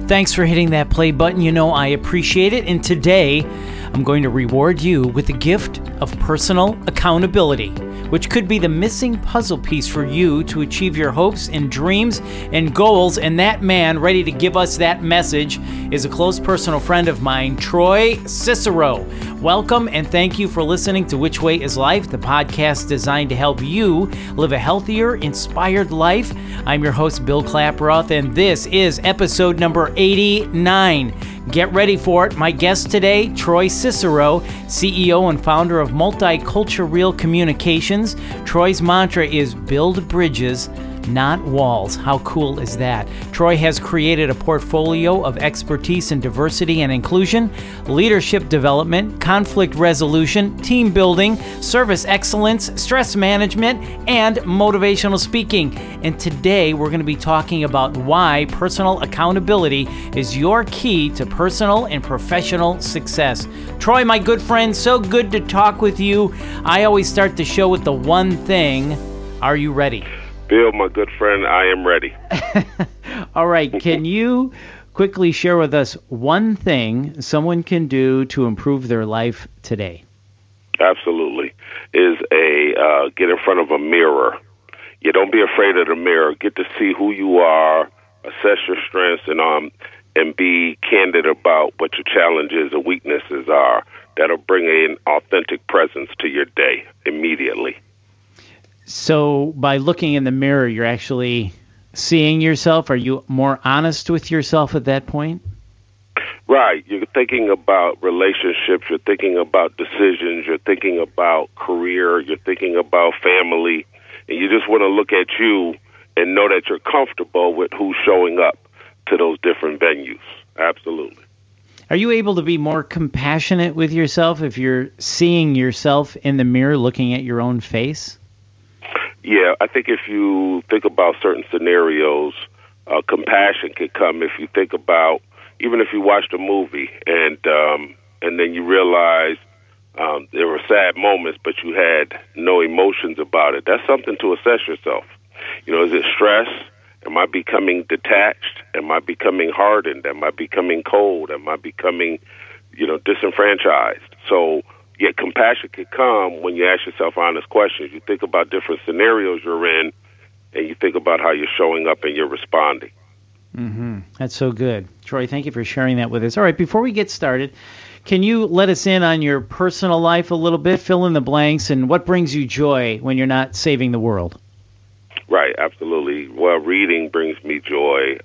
Thanks for hitting that play button. You know I appreciate it. And today, I'm going to reward you with the gift of personal accountability, which could be the missing puzzle piece for you to achieve your hopes and dreams and goals. And that man ready to give us that message is a close personal friend of mine, Troy Cicero. Welcome and thank you for listening to Which Way is Life, the podcast designed to help you live a healthier, inspired life. I'm your host, Bill Klaproth, and this is episode number 89. Get ready for it. My guest today, Troy Cicero, CEO and founder of Multicultural Communications. Troy's mantra is build bridges, not walls. How cool is that? Troy has created a portfolio of expertise in diversity and inclusion, leadership development, conflict resolution, team building, service excellence, stress management, and motivational speaking. And today we're going to be talking about why personal accountability is your key to personal and professional success. Troy, my good friend, so good to talk with you. I always start the show with the one thing. Are you ready? Bill, my good friend, I am ready. All right. Can you quickly share with us one thing someone can do to improve their life today? Absolutely. Is get in front of a mirror. You don't be afraid of the mirror. Get to see who you are, assess your strengths, and be candid about what your challenges and weaknesses are. That'll bring an authentic presence to your day immediately. So by looking in the mirror, you're actually seeing yourself? Are you more honest with yourself at that point? Right. You're thinking about relationships. You're thinking about decisions. You're thinking about career. You're thinking about family. And you just want to look at you and know that you're comfortable with who's showing up to those different venues. Absolutely. Are you able to be more compassionate with yourself if you're seeing yourself in the mirror looking at your own face? Yeah, I think if you think about certain scenarios, compassion could come if you think about, even if you watched a movie and then you realize there were sad moments, but you had no emotions about it. That's something to assess yourself. You know, is it stress? Am I becoming detached? Am I becoming hardened? Am I becoming cold? Am I becoming, disenfranchised? So, yet compassion could come when you ask yourself honest questions. You think about different scenarios you're in, and you think about how you're showing up and you're responding. Mm-hmm. That's so good. Troy, thank you for sharing that with us. All right, before we get started, can you let us in on your personal life a little bit, fill in the blanks, and what brings you joy when you're not saving the world? Right, absolutely. Well, reading brings me joy,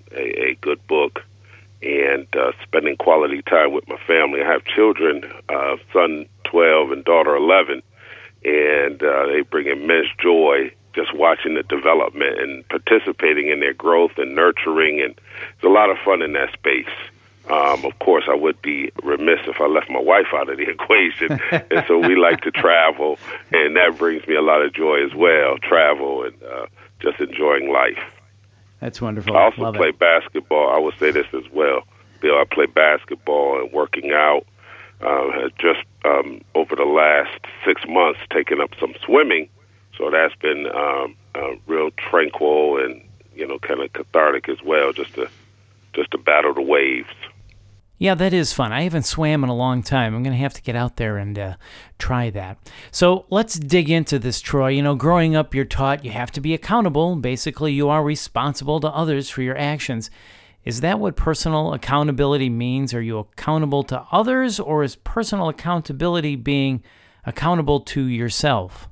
a good book, and spending quality time with my family. I have children, son 12 and daughter 11, and they bring immense joy just watching the development and participating in their growth and nurturing, and it's a lot of fun in that space. Of course, I would be remiss if I left my wife out of the equation, and so we like to travel, and that brings me a lot of joy as well, travel and just enjoying life. That's wonderful. I also Love play it. basketball. I will say this as well, Bill. I play basketball and working out. Has just over the last 6 months taken up some swimming, so that's been real tranquil and kind of cathartic as well, just to battle the waves. Yeah, that is fun. I haven't swam in a long time. I'm going to have to get out there and try that. So let's dig into this, Troy. You know, growing up, you're taught you have to be accountable. Basically, you are responsible to others for your actions. Is that what personal accountability means? Are you accountable to others, or is personal accountability being accountable to yourself?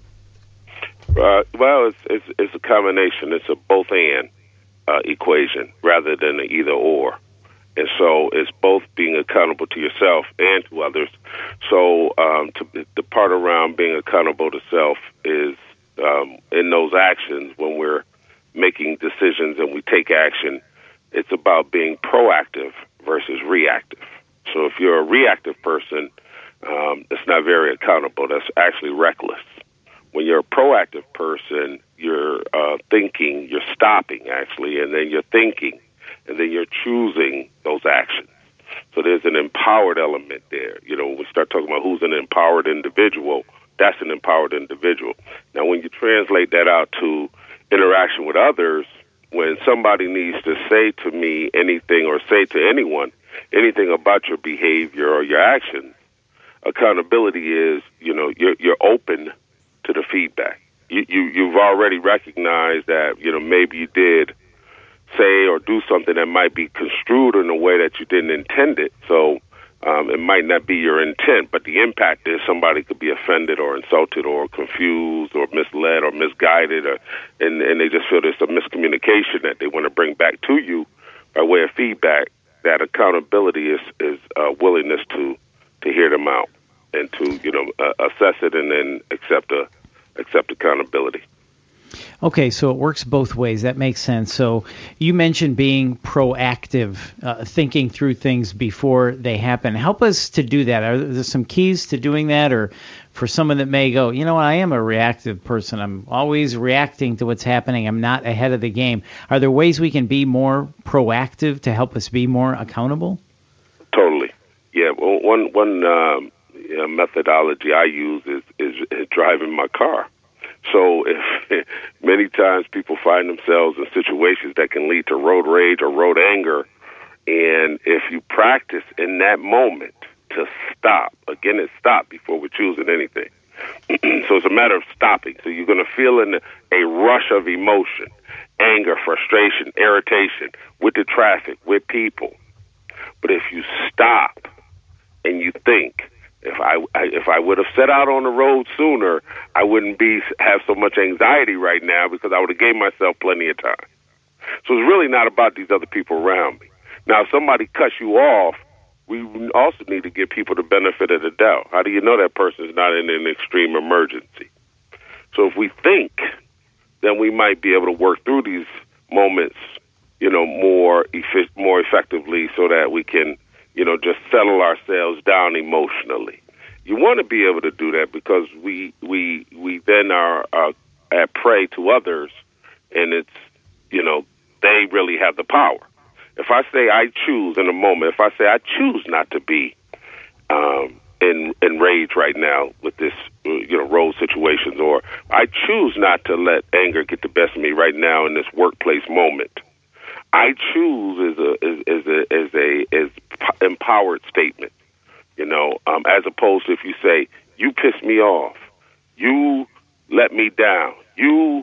Well, it's a combination. It's a both-and equation rather than an either-or. And so it's both being accountable to yourself and to others. So the part around being accountable to self is in those actions when we're making decisions and we take action, it's about being proactive versus reactive. So if you're a reactive person, that's not very accountable. That's actually reckless. When you're a proactive person, you're thinking, you're stopping actually, and then you're thinking, and then you're choosing those actions. So there's an empowered element there. You know, when we start talking about who's an empowered individual, that's an empowered individual. Now, when you translate that out to interaction with others, when somebody needs to say to me anything or say to anyone anything about your behavior or your actions, accountability is, you're open to the feedback. You've already recognized that, maybe you did say or do something that might be construed in a way that you didn't intend it. So it might not be your intent, but the impact is somebody could be offended or insulted or confused or misled or misguided, and they just feel there's a miscommunication that they want to bring back to you by way of feedback. That accountability is willingness to hear them out and to assess it and then accept accountability. Okay, so it works both ways. That makes sense. So you mentioned being proactive, thinking through things before they happen. Help us to do that. Are there some keys to doing that? Or for someone that may go, I am a reactive person. I'm always reacting to what's happening. I'm not ahead of the game. Are there ways we can be more proactive to help us be more accountable? Totally. Yeah. Well, one methodology I use is driving my car. So if many times people find themselves in situations that can lead to road rage or road anger, and if you practice in that moment to stop, again, it's stop before we're choosing anything. So it's a matter of stopping. So you're going to feel a rush of emotion, anger, frustration, irritation with the traffic, with people. But if you stop and you think, if I would have set out on the road sooner, I wouldn't have so much anxiety right now because I would have gave myself plenty of time. So it's really not about these other people around me. Now, if somebody cuts you off, we also need to give people the benefit of the doubt. How do you know that person is not in an extreme emergency? So if we think, then we might be able to work through these moments, more effectively so that we can just settle ourselves down emotionally. You want to be able to do that because we then are at prey to others, and it's, they really have the power. If I say I choose in a moment, if I say I choose not to be in rage right now with this, road situations, or I choose not to let anger get the best of me right now in this workplace moment, I choose is a empowered statement, as opposed to if you say, you pissed me off, you let me down, you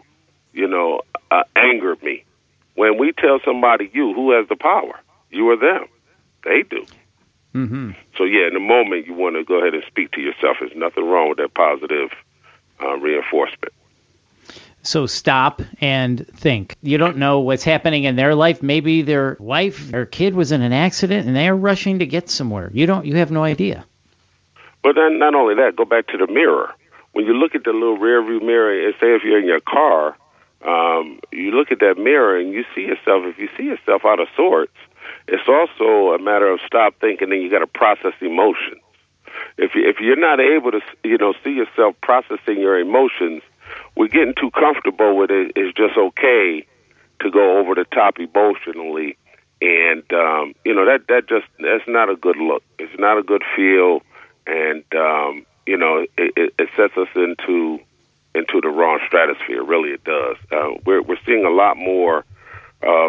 angered me. When we tell somebody who has the power? You or them? They do. Mm-hmm. So, in the moment, you want to go ahead and speak to yourself. There's nothing wrong with that positive reinforcement. So stop and think. You don't know what's happening in their life. Maybe their wife or kid was in an accident and they are rushing to get somewhere. You have no idea. But then not only that, go back to the mirror. When you look at the little rear view mirror, and say if you're in your car, you look at that mirror and you see yourself. If you see yourself out of sorts, it's also a matter of stop thinking, and you got to process emotions. If you're not able to see yourself processing your emotions, we're getting too comfortable with it. It's just okay to go over the top emotionally, and that's not a good look. It's not a good feel, and it sets us into the wrong stratosphere. Really, it does. We're seeing a lot more of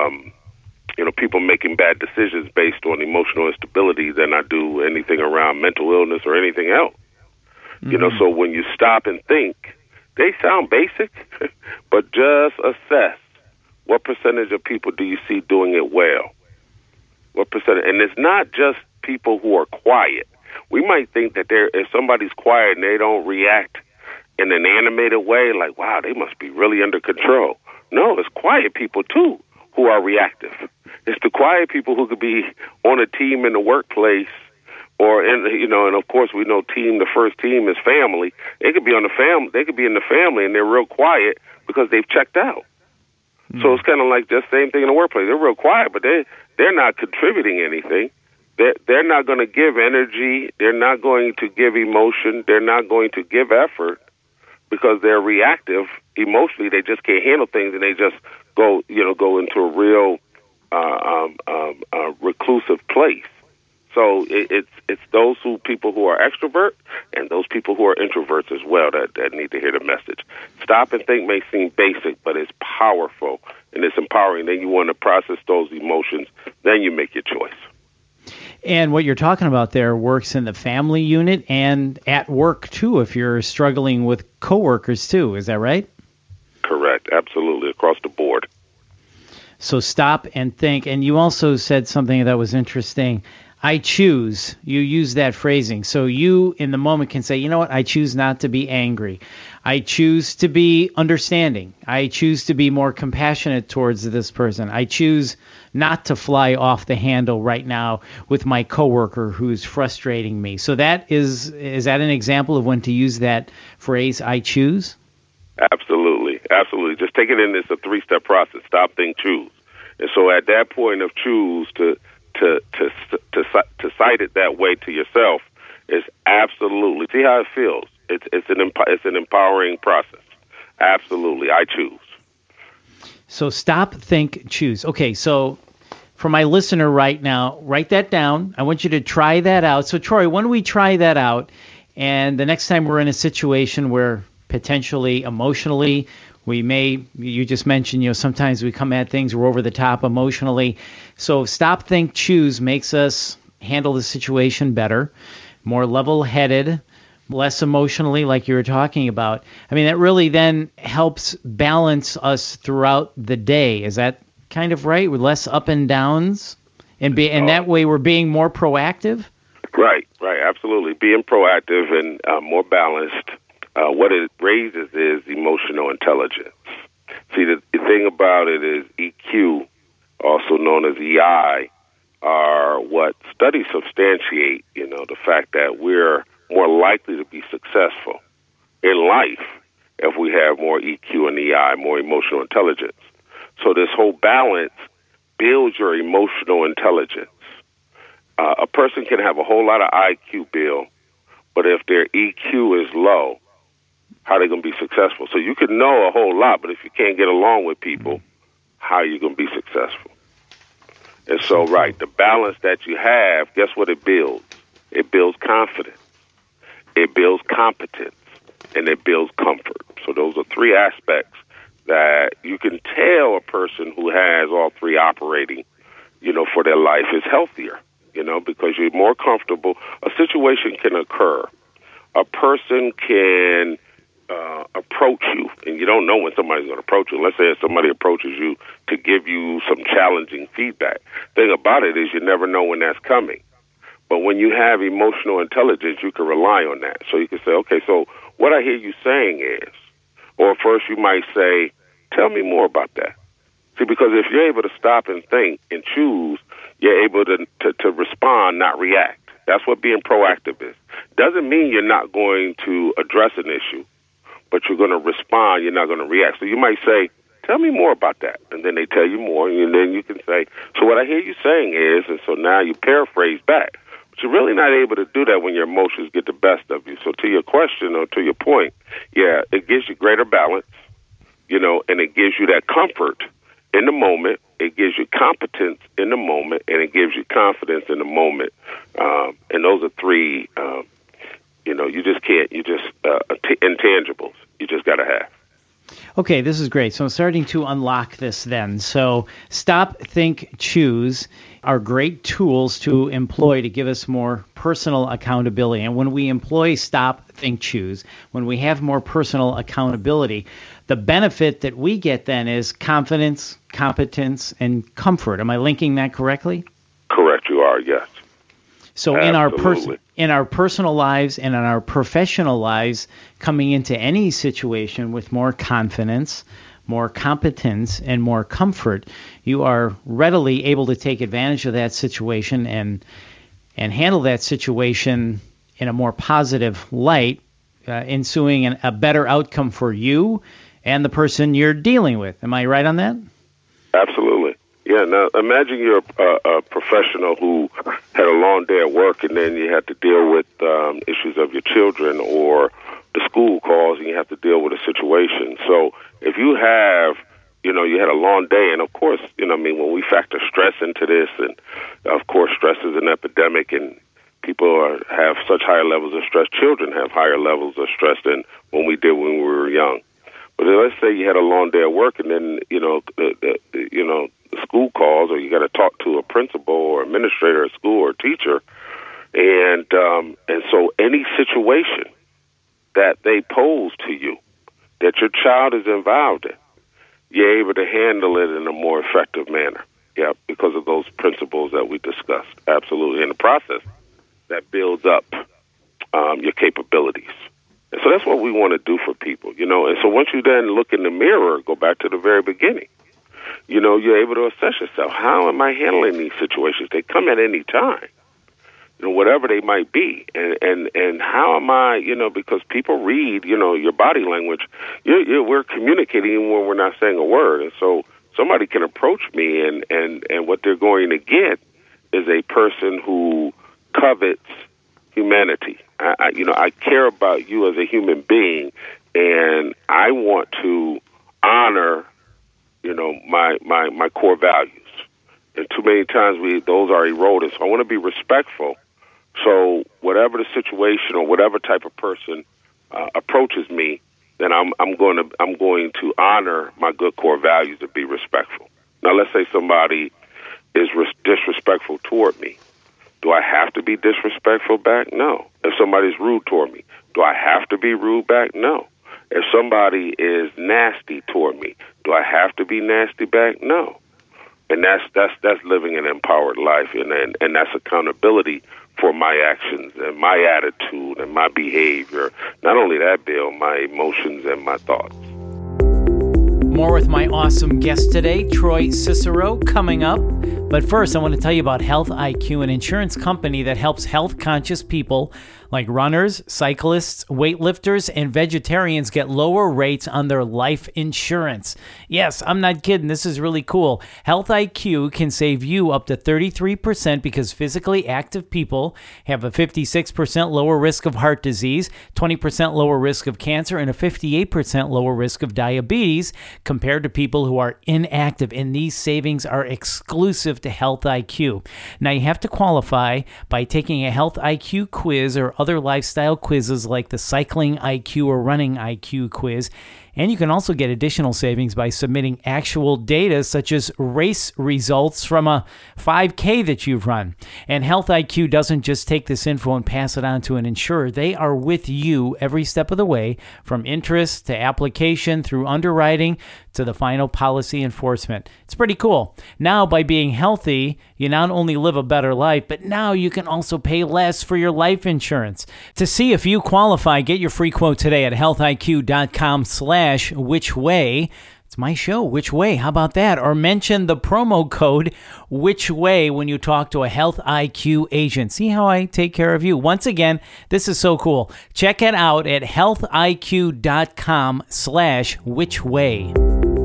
people making bad decisions based on emotional instability than I do anything around mental illness or anything else. Mm-hmm. So when you stop and think, they sound basic, but just assess what percentage of people do you see doing it well? What percentage? And it's not just people who are quiet. We might think that if somebody's quiet and they don't react in an animated way, like, wow, they must be really under control. No, it's quiet people, too, who are reactive. It's the quiet people who could be on a team in the workplace or and of course we know the first team is family. They could be on the family. They could be in the family and they're real quiet because they've checked out. Mm-hmm. So it's kind of like the same thing in the workplace. They're real quiet, but they're not contributing anything. They're not going to give energy. They're not going to give emotion. They're not going to give effort because they're reactive emotionally. They just can't handle things and they just go into a real reclusive place. So it's those people who are extrovert and those people who are introverts as well that need to hear the message. Stop and think may seem basic, but it's powerful and it's empowering. Then you want to process those emotions. Then you make your choice. And what you're talking about there works in the family unit and at work, too, if you're struggling with coworkers, too. Is that right? Correct. Absolutely. Across the board. So stop and think. And you also said something that was interesting. I choose. You use that phrasing. So you, in the moment, can say, you know what? I choose not to be angry. I choose to be understanding. I choose to be more compassionate towards this person. I choose not to fly off the handle right now with my coworker who's frustrating me. So that is that an example of when to use that phrase, I choose? Absolutely. Absolutely. Just take it in. It's a 3-step process. Stop, think, choose. And so at that point of choose to cite it that way to yourself is absolutely, see how it feels. It's an empowering process. Absolutely, I choose. So stop, think, choose. Okay, so for my listener right now, write that down. I want you to try that out. So Troy, when we try that out, and the next time we're in a situation where potentially emotionally you just mentioned, sometimes we come at things, we're over the top emotionally. So stop, think, choose makes us handle the situation better, more level-headed, less emotionally, like you were talking about. I mean, that really then helps balance us throughout the day. Is that kind of right? With less up and downs? And that way we're being more proactive? Right, absolutely. Being proactive and more balanced. What it raises is emotional intelligence. See, the thing about it is EQ, also known as EI, are what studies substantiate, the fact that we're more likely to be successful in life if we have more EQ and EI, more emotional intelligence. So this whole balance builds your emotional intelligence. A person can have a whole lot of IQ, Bill, but if their EQ is low, how are they going to be successful? So you can know a whole lot, but if you can't get along with people, how are you going to be successful? And so, right, the balance that you have, guess what it builds? It builds confidence, it builds competence, and it builds comfort. So those are 3 aspects that you can tell a person who has all 3 operating, for their life is healthier, because you're more comfortable. A situation can occur. A person can approach you, and you don't know when somebody's going to approach you. Let's say if somebody approaches you to give you some challenging feedback. Thing about it is you never know when that's coming. But when you have emotional intelligence, you can rely on that. So you can say, okay, so what I hear you saying is, or first you might say, tell me more about that. See, because if you're able to stop and think and choose, you're able to respond, not react. That's what being proactive is. Doesn't mean you're not going to address an issue, but you're going to respond, you're not going to react. So you might say, tell me more about that. And then they tell you more, and then you can say, so what I hear you saying is, and so now you paraphrase back. But you're really not able to do that when your emotions get the best of you. So to your question or to your point, yeah, it gives you greater balance, and it gives you that comfort in the moment. It gives you competence in the moment, and it gives you confidence in the moment. And those are 3, you just can't, intangibles you just got to have. Okay, this is great. So I'm starting to unlock this then. So stop, think, choose are great tools to employ to give us more personal accountability. And when we employ stop, think, choose, when we have more personal accountability, the benefit that we get then is confidence, competence, and comfort. Am I linking that correctly? Correct, you are, yes. So in our personal lives and in our professional lives, coming into any situation with more confidence, more competence, and more comfort, you are readily able to take advantage of that situation and handle that situation in a more positive light, ensuing a better outcome for you and the person you're dealing with. Am I right on that? Absolutely. Yeah, now imagine you're a professional who had a long day at work, and then you had to deal with issues of your children, or the school calls and you have to deal with a situation. So if you have, you had a long day, and of course, when we factor stress into this, and of course stress is an epidemic, and people have such higher levels of stress. Children have higher levels of stress than when we did when we were young. But then let's say you had a long day at work, and then the school calls, or you got to talk to a principal or administrator at school or teacher, and so any situation that they pose to you that your child is involved in, you're able to handle it in a more effective manner. Yeah, because of those principles that we discussed. Absolutely. In the process, that builds up your capabilities. And so that's what we want to do for people, And so once you then look in the mirror, go back to the very beginning, you're able to assess yourself. How am I handling these situations? They come at any time, whatever they might be. And how am I, because people read, your body language. We're communicating even when we're not saying a word. And so somebody can approach me, and what they're going to get is a person who covets humanity. I care about you as a human being, and I want to honor, my core values. And too many times those are eroded. So I want to be respectful. So whatever the situation or whatever type of person approaches me, then I'm going to honor my good core values to be respectful. Now, let's say somebody is disrespectful toward me. Do I have to be disrespectful back? No. If somebody's rude toward me, do I have to be rude back? No. If somebody is nasty toward me, do I have to be nasty back? No. And that's living an empowered life, and that's accountability for my actions and my attitude and my behavior. Not only that, Bill, my emotions and my thoughts. More with my awesome guest today, Troy Cicero, coming up. But first, I want to tell you about Health IQ, an insurance company that helps health-conscious people like runners, cyclists, weightlifters, and vegetarians get lower rates on their life insurance. Yes, I'm not kidding. This is really cool. Health IQ can save you up to 33% because physically active people have a 56% lower risk of heart disease, 20% lower risk of cancer, and a 58% lower risk of diabetes compared to people who are inactive. And these savings are exclusive to Health IQ. Now, you have to qualify by taking a Health IQ quiz or other lifestyle quizzes like the Cycling IQ or Running IQ quiz. And you can also get additional savings by submitting actual data such as race results from a 5K that you've run. And Health IQ doesn't just take this info and pass it on to an insurer. They are with you every step of the way, from interest to application through underwriting to the final policy enforcement. It's pretty cool. Now, by being healthy, you not only live a better life, but now you can also pay less for your life insurance. To see if you qualify, get your free quote today at healthiq.com/whichway. It's my show, Which Way? How about that? Or mention the promo code Which Way when you talk to a Health IQ agent. See how I take care of you. Once again, this is so cool. Check it out at healthiq.com/whichway.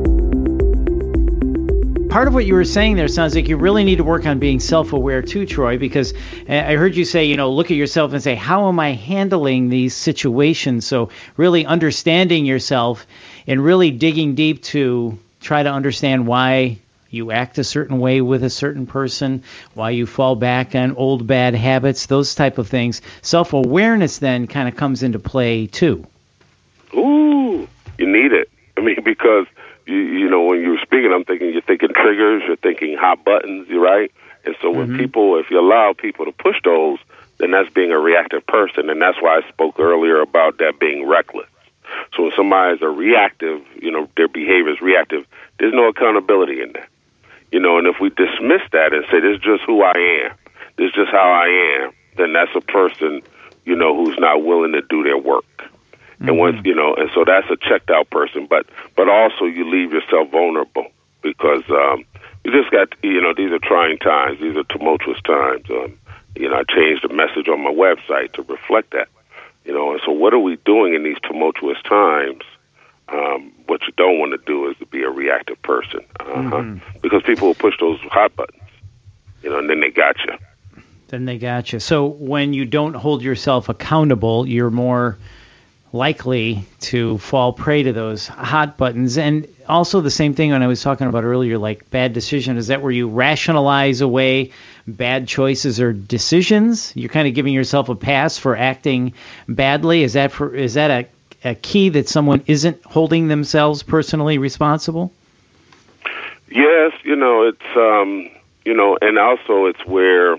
Part of what you were saying there sounds like you really need to work on being self-aware too, Troy, because I heard you say, look at yourself and say, how am I handling these situations? So really understanding yourself and really digging deep to try to understand why you act a certain way with a certain person, why you fall back on old bad habits, those type of things. Self-awareness then kind of comes into play too. Ooh, you need it. Because when you're speaking, you're thinking triggers, you're thinking hot buttons, right? And so if you allow people to push those, then that's being a reactive person. And that's why I spoke earlier about that being reckless. So when somebody's a reactive, their behavior is reactive, there's no accountability in that. And if we dismiss that and say, this is just who I am, this is just how I am, then that's a person, who's not willing to do their work. And once, and so that's a checked out person, but also you leave yourself vulnerable because you just got, these are trying times, these are tumultuous times. I changed the message on my website to reflect that, and so what are we doing in these tumultuous times? What you don't want to do is to be a reactive person, because people will push those hot buttons, and then they got you. So when you don't hold yourself accountable, you're more likely to fall prey to those hot buttons. And also the same thing when I was talking about earlier, like bad decision, is that where you rationalize away bad choices or decisions? You're kind of giving yourself a pass for acting badly. Is that a key that someone isn't holding themselves personally responsible? Yes, it's and also it's where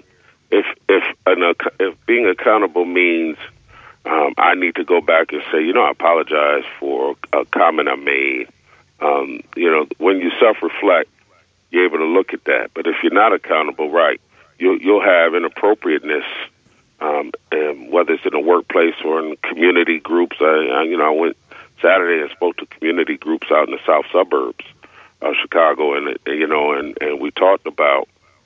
if being accountable means I need to go back and say, I apologize for a comment I made. When you self-reflect, you're able to look at that. But if you're not accountable, right, you'll have inappropriateness, and whether it's in the workplace or in community groups. I went Saturday and spoke to community groups out in the south suburbs of Chicago, and we talked about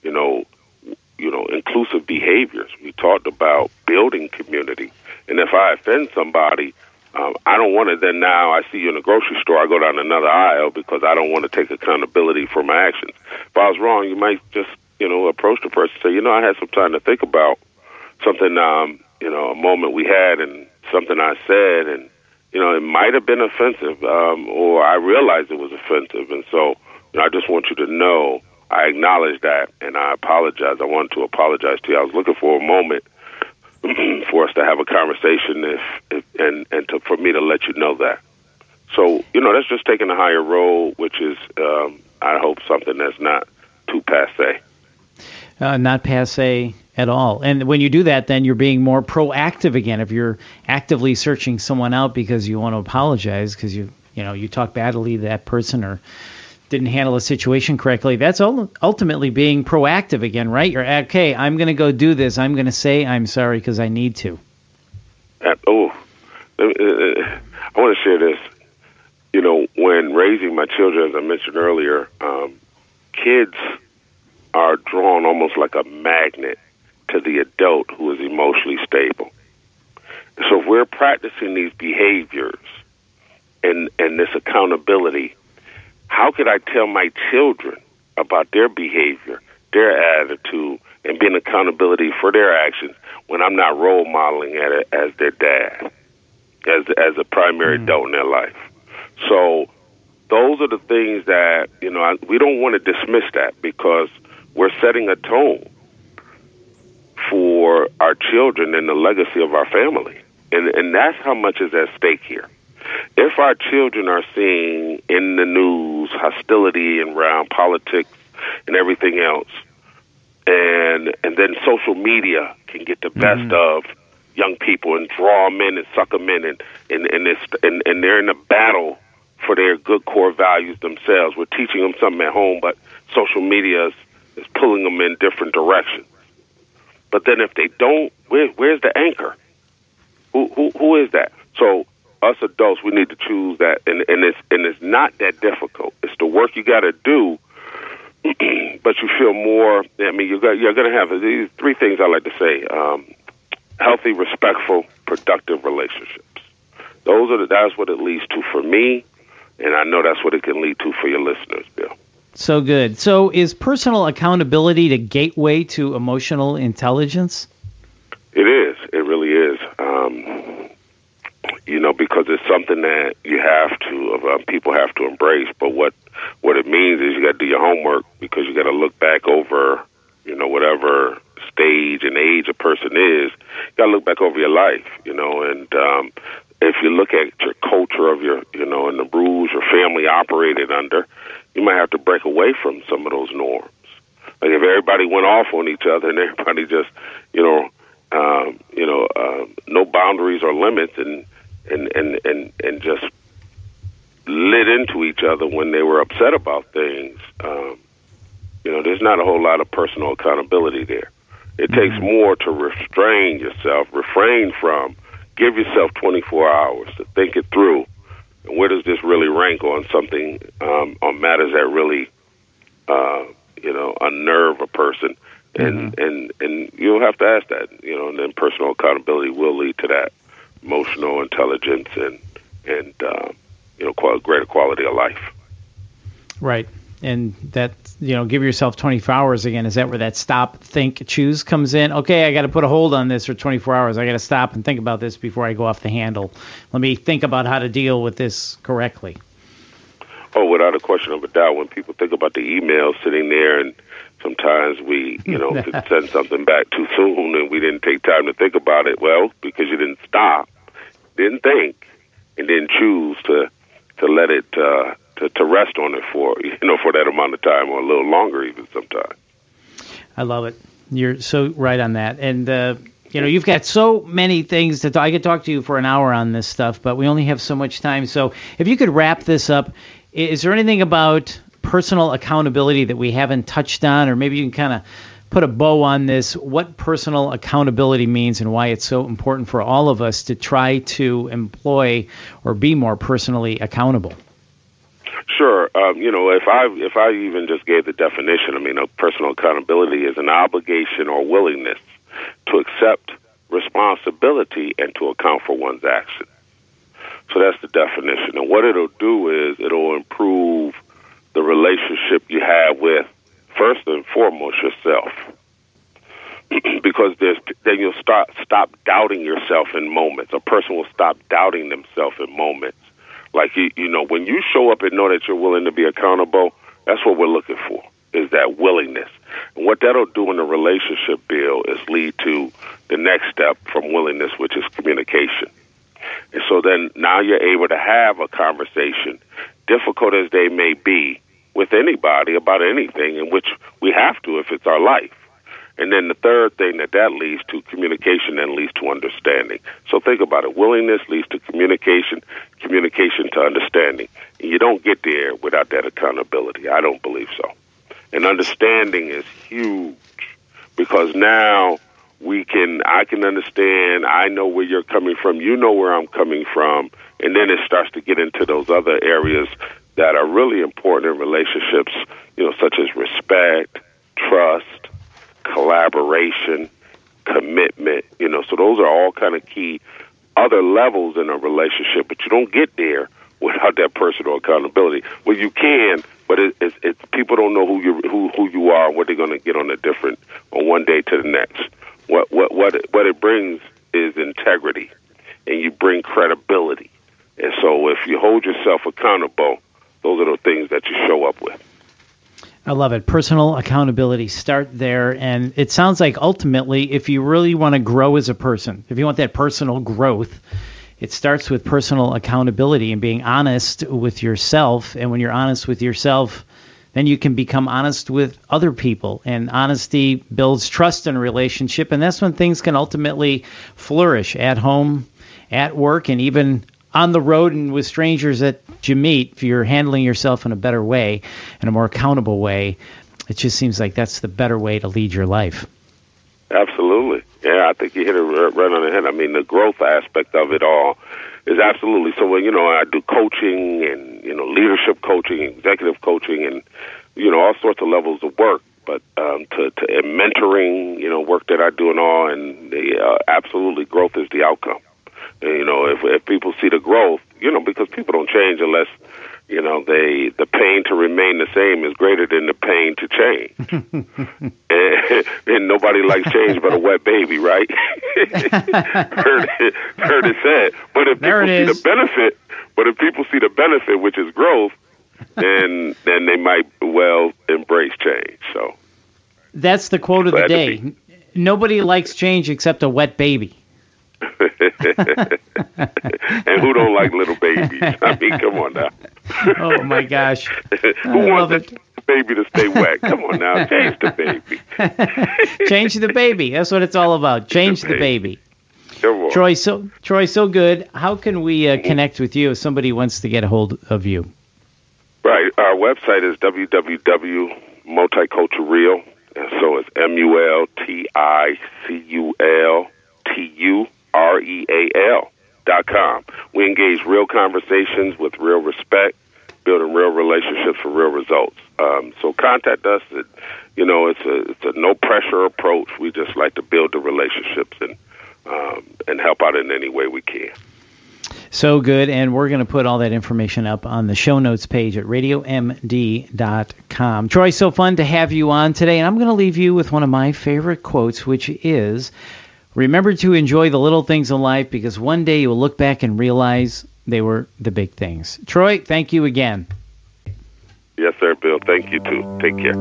inclusive behaviors. We talked about building community, and if I offend somebody, I don't want to then now I see you in the grocery store, I go down another aisle because I don't want to take accountability for my actions. If I was wrong, you might just, approach the person and say, I had some time to think about something, a moment we had and something I said, and, it might have been offensive, or I realized it was offensive. And so, I just want you to know I acknowledge that and I apologize. I wanted to apologize to you. I was looking for a moment for us to have a conversation for me to let you know that. So, that's just taking a higher road, which is, I hope, something that's not too passe. Not passe at all. And when you do that, then you're being more proactive again. If you're actively searching someone out because you want to apologize because you talk badly to that person or didn't handle a situation correctly, that's ultimately being proactive again, right? You're, okay, I'm going to go do this. I'm going to say I'm sorry because I need to. I want to share this. When raising my children, as I mentioned earlier, kids are drawn almost like a magnet to the adult who is emotionally stable. So if we're practicing these behaviors and this accountability, how could I tell my children about their behavior, their attitude, and being accountability for their actions when I'm not role modeling it as their dad, as a primary adult in their life? So those are the things that, we don't want to dismiss that because we're setting a tone for our children and the legacy of our family. And that's how much is at stake here. If our children are seeing in the news hostility around politics and everything else, and then social media can get the best of young people and draw them in and suck them in, and they're in a battle for their good core values themselves. We're teaching them something at home, but social media is pulling them in different directions. But then if they don't, where's the anchor? Who is that? So us adults, we need to choose that, and it's not that difficult. It's the work you got to do, but you feel more. I mean, you're going to have these three things I like to say: healthy, respectful, productive relationships. That's what it leads to for me, and I know that's what it can lead to for your listeners, Bill. So good. So is personal accountability the gateway to emotional intelligence? It is. It really is. Because it's something that you have to, people have to embrace. But what it means is you got to do your homework because you got to look back over, whatever stage and age a person is. You got to look back over your life, and if you look at your culture of your, and the rules your family operated under, you might have to break away from some of those norms. Like if everybody went off on each other and everybody just, no boundaries or limits and just lit into each other when they were upset about things, there's not a whole lot of personal accountability there. It takes more to restrain yourself, refrain from, give yourself 24 hours to think it through. And where does this really rank on something, on matters that really, unnerve a person? And you'll have to ask that, and then personal accountability will lead to that emotional intelligence and greater quality of life. Right. And that, give yourself 24 hours again. Is that where that stop, think, choose comes in? Okay, I got to put a hold on this for 24 hours. I got to stop and think about this before I go off the handle. Let me think about how to deal with this correctly. Oh, without a question of a doubt, when people think about the email sitting there, and sometimes we, could send something back too soon and we didn't take time to think about it. Well, because you didn't stop, didn't think, and then choose to let it to rest on it for for that amount of time or a little longer even sometimes. I love it. You're so right on that. And you've got so many things to talk. I could talk to you for an hour on this stuff, but we only have so much time. So if you could wrap this up, is there anything about personal accountability that we haven't touched on, or maybe you can kind of put a bow on this, what personal accountability means and why it's so important for all of us to try to employ or be more personally accountable? Sure. If I even just gave the definition, personal accountability is an obligation or willingness to accept responsibility and to account for one's actions. So that's the definition. And what it'll do is it'll improve the relationship you have with, first and foremost, yourself. Because then you'll stop doubting yourself in moments. A person will stop doubting themselves in moments. Like, when you show up and know that you're willing to be accountable, that's what we're looking for, is that willingness. And what that'll do in the relationship, Bill, is lead to the next step from willingness, which is communication. And so then now you're able to have a conversation, difficult as they may be, with anybody about anything, in which we have to if it's our life. And then the third thing that leads to, communication then leads to understanding. So think about it. Willingness leads to communication, communication to understanding. And you don't get there without that accountability. I don't believe so. And understanding is huge, because now I can understand, I know where you're coming from, you know where I'm coming from, and then it starts to get into those other areas that are really important in relationships, such as respect, trust, collaboration, commitment, so those are all kind of key other levels in a relationship, but you don't get there without that personal accountability. Well, you can, but it's people don't know who you are and what they're going to get on one day to the next. What it brings is integrity, and you bring credibility. And so if you hold yourself accountable, those are the things that you show up with. I love it. Personal accountability. Start there. And it sounds like ultimately, if you really want to grow as a person, if you want that personal growth, it starts with personal accountability and being honest with yourself. And when you're honest with yourself, then you can become honest with other people. And honesty builds trust in a relationship. And that's when things can ultimately flourish at home, at work, and even on the road and with strangers that you meet. If you're handling yourself in a better way, in a more accountable way, it just seems like that's the better way to lead your life. Absolutely. Yeah, I think you hit it right on the head. The growth aspect of it all is absolutely. So when, I do coaching and, leadership coaching, executive coaching, and, all sorts of levels of work, but to mentoring, work that I do and all, and absolutely growth is the outcome. If people see the growth, because people don't change unless, the pain to remain the same is greater than the pain to change. and nobody likes change but a wet baby, right? heard it said. But if people see the benefit, which is growth, then they might well embrace change. So that's the quote of the day. Nobody likes change except a wet baby. And who don't like little babies? Come on now. Oh my gosh. Who wants the baby to stay wet? Come on now, change the baby. Change the baby. That's what it's all about. Change the baby. Come on. Troy, so good. How can we connect with you if somebody wants to get a hold of you? Right. Our website is www.multicultureal. And so it's multicultureal.com. We engage real conversations with real respect, building real relationships for real results. So contact us. It's a no pressure approach. We just like to build the relationships and help out in any way we can. So good, and we're going to put all that information up on the show notes page at radiomd.com. Troy, so fun to have you on today, and I'm going to leave you with one of my favorite quotes, which is, remember to enjoy the little things in life, because one day you will look back and realize they were the big things. Troy, thank you again. Yes, sir, Bill. Thank you, too. Take care.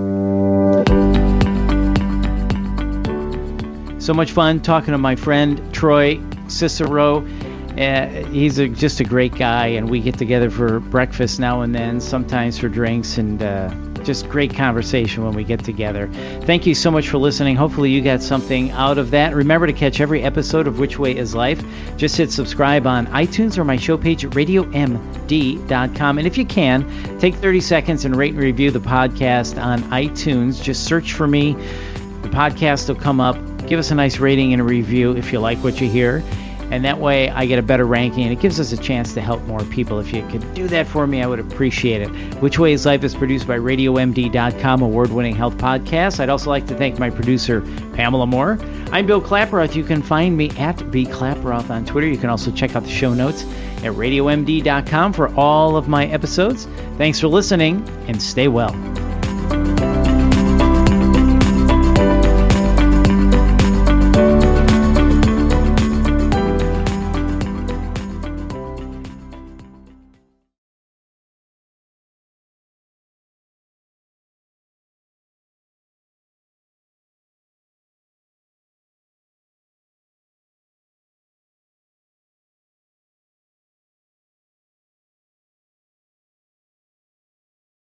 So much fun talking to my friend Troy Cicero. He's just a great guy, and we get together for breakfast now and then, sometimes for drinks, and just great conversation when we get together. Thank you so much for listening. Hopefully you got something out of that. Remember to catch every episode of Which Way is Life. Just hit subscribe on iTunes or my show page at radiomd.com. And if you can, take 30 seconds and rate and review the podcast on iTunes. Just search for me. The podcast will come up. Give us a nice rating and a review if you like what you hear. And that way I get a better ranking, and it gives us a chance to help more people. If you could do that for me, I would appreciate it. Which Way is Life is produced by RadioMD.com, award-winning health podcast. I'd also like to thank my producer, Pamela Moore. I'm Bill Klaproth. You can find me at bklaproth on Twitter. You can also check out the show notes at RadioMD.com for all of my episodes. Thanks for listening, and stay well.